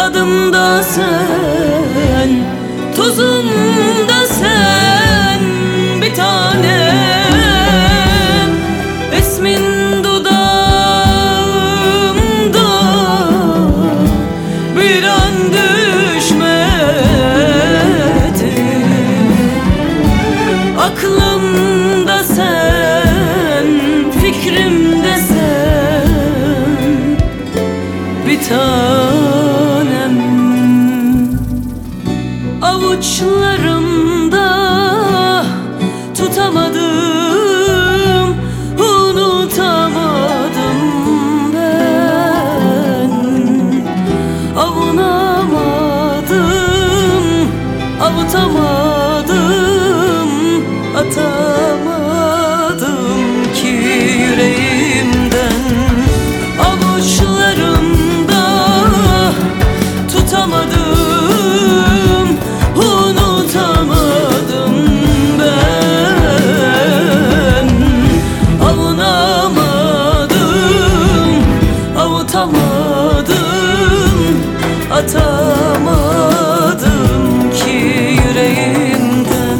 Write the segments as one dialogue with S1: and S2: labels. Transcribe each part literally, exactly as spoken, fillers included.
S1: Tadımda sen, tuzumda sen bir tanem. İsmin dudağımda bir an düşmedi. Aklımda sen, fikrimde sen bir tanem. Avuçlarımda tutamadım, unutamadım ben. Avunamadım, avutamadım, atamadım ki yüreğimden. Avuçlarımda tutamadım, unutamadım ben. Avunamadım, avutamadım, atamadım ki yüreğimden.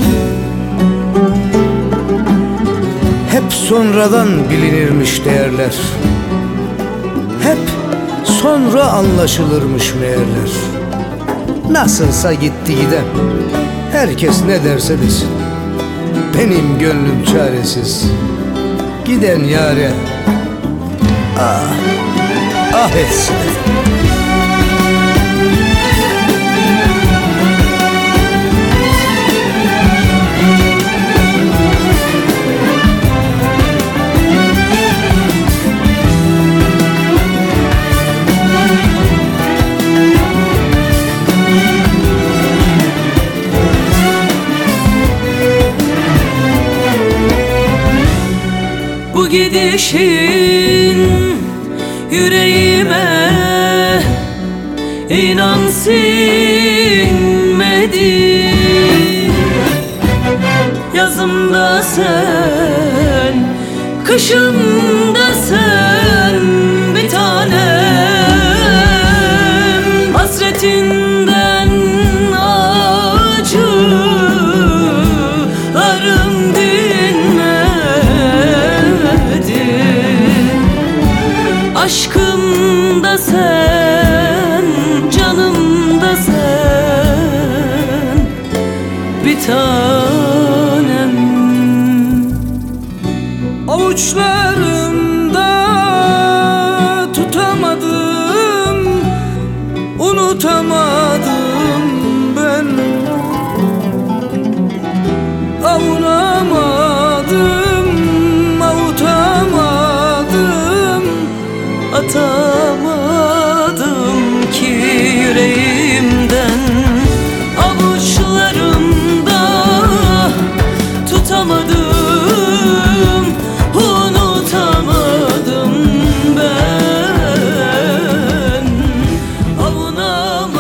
S2: Hep sonradan bilinirmiş değerler, hep sonra anlaşılırmış meğerler. Nasılsa gitti giden, herkes ne derse desin. Benim gönlüm çaresiz, giden yâre ah, ah etsin.
S1: Bu gidişin yüreğime inan sinmedi. Yazımda sen, kışımda sen bir tanem. Hasretinden acılarım aşkımda sen, canımda sen bir tanem.
S2: Avuçlarımda tutamadım, unutamadım ben. Avunamadım, avutamadım, atamadım ki yüreğimden.
S1: Avuçlarımda tutamadım, unutamadım ben. Avunamadım,